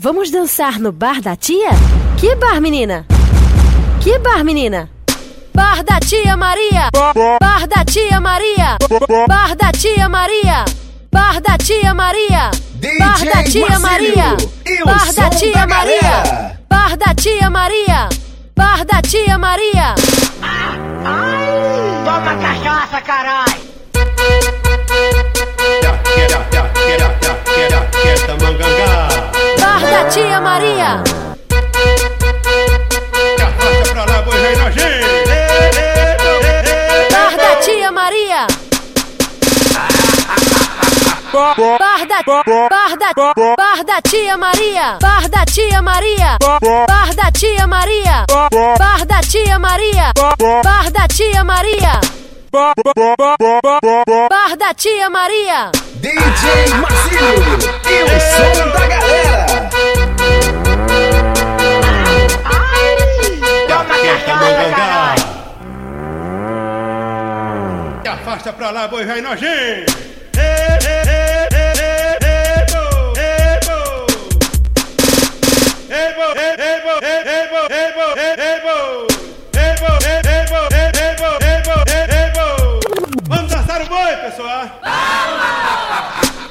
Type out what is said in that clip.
Vamos dançar no bar da tia? Que bar, menina? Que bar, menina? Bar da tia Maria! Bar da tia Maria! Bar da tia Maria! Bar da tia Maria! Bar da tia Maria! Bar da tia Maria! Bar da tia Maria! Bar da tia Maria! Toma cachaça, caralho! Bar da tia Maria! Arrasta pra lá, boi rei nojento! Bar da tia Maria! Bar da tia Maria! Bar da tia Maria! Bar da tia Maria! Bar da tia Maria! Bar da tia Maria! Bar da tia Maria! DJ Marcílio e o som da galera. Toma cachaça, caralho! Afasta pra lá, boi rei nojento! Vamos dançar o boi, pessoal!